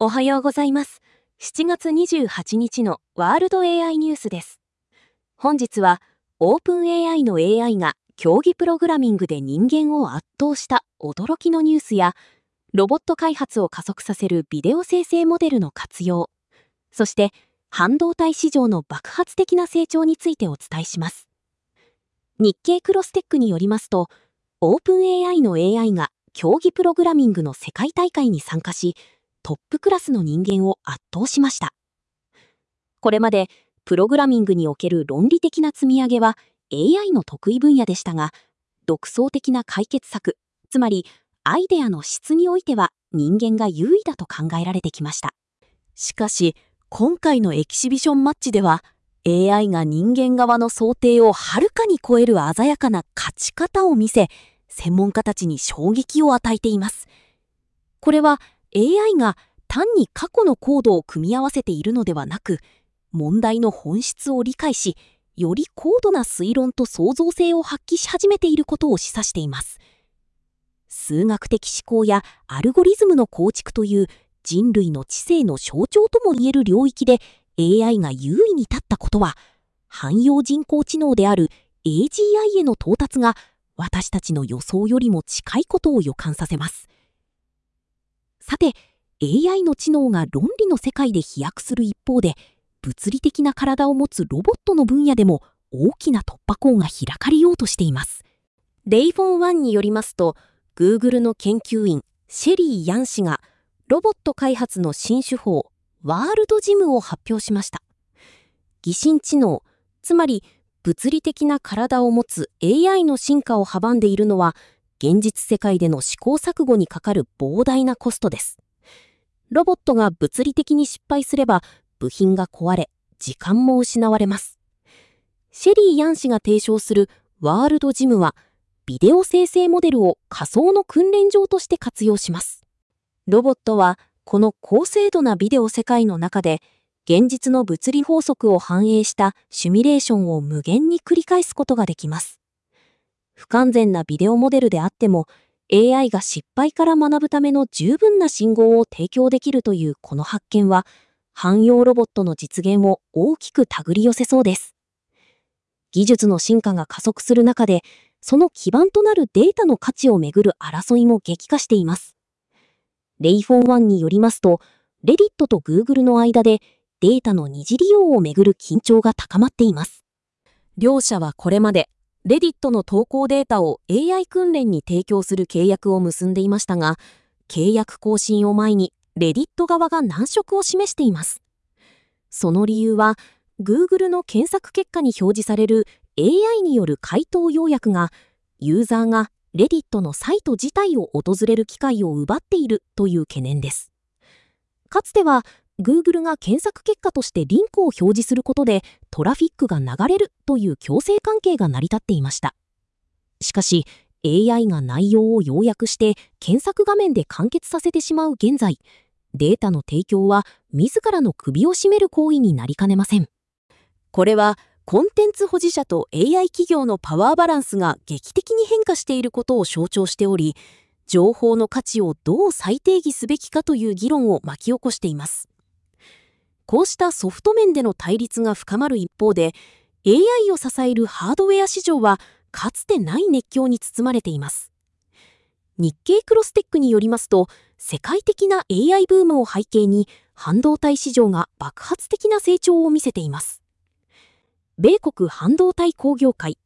おはようございます。7月28日のワールド AI ニュースです。本日は、オープン AI の AI が競技プログラミングで人間を圧倒した驚きのニュースや、ロボット開発を加速させるビデオ生成モデルの活用、そして半導体市場の爆発的な成長についてお伝えします。日経クロステックによりますと、オープン AI の AI が競技プログラミングの世界大会に参加し、トップクラスの人間を圧倒しました。これまでプログラミングにおける論理的な積み上げは AI の得意分野でしたが、独創的な解決策、つまりアイデアの質においては人間が優位だと考えられてきました。しかし、今回のエキシビションマッチでは AI が人間側の想定をはるかに超える鮮やかな勝ち方を見せ、専門家たちに衝撃を与えています。これはAI が単に過去のコードを組み合わせているのではなく、問題の本質を理解し、より高度な推論と創造性を発揮し始めていることを示唆しています。数学的思考やアルゴリズムの構築という人類の知性の象徴ともいえる領域で AI が優位に立ったことは、汎用人工知能である AGI への到達が私たちの予想よりも近いことを予感させます。さて、AI の知能が論理の世界で飛躍する一方で、物理的な体を持つロボットの分野でも大きな突破口が開かれようとしています。レイフォン1によりますと、Google の研究員シェリー・ヤン氏がロボット開発の新手法ワールドジムを発表しました。疑心知能、つまり物理的な体を持つ AI の進化を阻んでいるのは、現実世界での試行錯誤にかかる膨大なコストです。ロボットが物理的に失敗すれば部品が壊れ、時間も失われます。シェリー・ヤン氏が提唱するワールドジムは、ビデオ生成モデルを仮想の訓練場として活用します。ロボットはこの高精度なビデオ世界の中で、現実の物理法則を反映したシミュレーションを無限に繰り返すことができます。不完全なビデオモデルであっても、AI が失敗から学ぶための十分な信号を提供できるというこの発見は、汎用ロボットの実現を大きく手繰り寄せそうです。技術の進化が加速する中で、その基盤となるデータの価値をめぐる争いも激化しています。レイフォン1によりますと、レディットと Google の間でデータの二次利用をめぐる緊張が高まっています。両社はこれまで、レディットの投稿データを AI 訓練に提供する契約を結んでいましたが、契約更新を前にレディット側が難色を示しています。その理由は、Google の検索結果に表示される AI による回答要約が、ユーザーがレディットのサイト自体を訪れる機会を奪っているという懸念です。かつては、Google が検索結果としてリンクを表示することでトラフィックが流れるという強制関係が成り立っていました。しかし AI が内容を要約して検索画面で完結させてしまう現在、データの提供は自らの首を絞める行為になりかねません。これはコンテンツ保持者と AI 企業のパワーバランスが劇的に変化していることを象徴しており、情報の価値をどう再定義すべきかという議論を巻き起こしています。こうしたソフト面での対立が深まる一方で、AI を支えるハードウェア市場はかつてない熱狂に包まれています。日経クロステックによりますと、世界的な AI ブームを背景に半導体市場が爆発的な成長を見せています。米国半導体工業会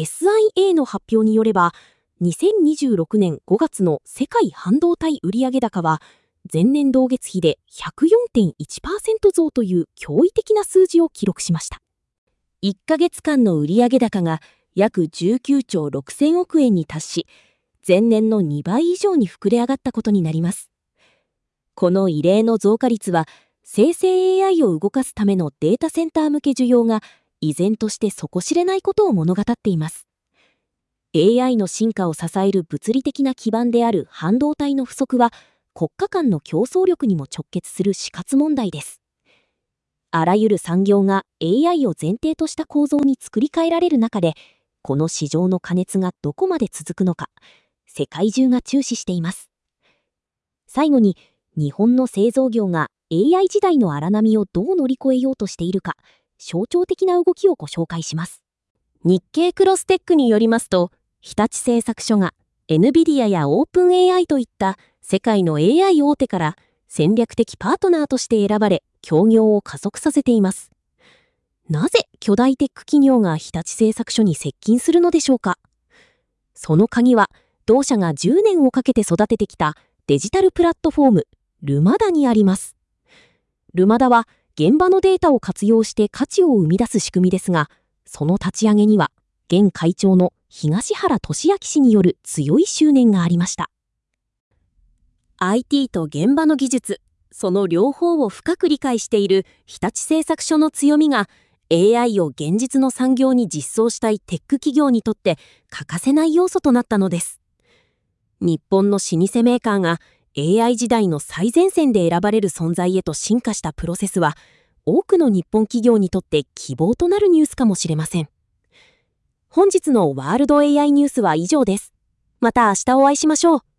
SIA の発表によれば、2026年5月の世界半導体売上高は、前年同月比で 104.1% 増という驚異的な数字を記録しました。1ヶ月間の売上高が約19兆6000億円に達し、前年の2倍以上に膨れ上がったことになります。この異例の増加率は、生成 AI を動かすためのデータセンター向け需要が依然として底知れないことを物語っています。AI の進化を支える物理的な基盤である半導体の不足は、国家間の競争力にも直結する死活問題です。あらゆる産業が AI を前提とした構造に作り変えられる中で、この市場の過熱がどこまで続くのか、世界中が注視しています。最後に、 日本の製造業が AI 時代の荒波をどう乗り越えようとしているか、象徴的な動きをご紹介します。日経クロステックによりますと、日立製作所が NVIDIA や OpenAI といった世界の AI 大手から戦略的パートナーとして選ばれ、協業を加速させています。なぜ巨大テック企業が日立製作所に接近するのでしょうか。その鍵は、同社が10年をかけて育ててきたデジタルプラットフォーム、ルマダにあります。ルマダは現場のデータを活用して価値を生み出す仕組みですが、その立ち上げには、現会長の東原俊明氏による強い執念がありました。IT と現場の技術、その両方を深く理解している日立製作所の強みが、AI を現実の産業に実装したいテック企業にとって欠かせない要素となったのです。日本の老舗メーカーが AI 時代の最前線で選ばれる存在へと進化したプロセスは、多くの日本企業にとって希望となるニュースかもしれません。本日のワールド AI ニュースは以上です。また明日お会いしましょう。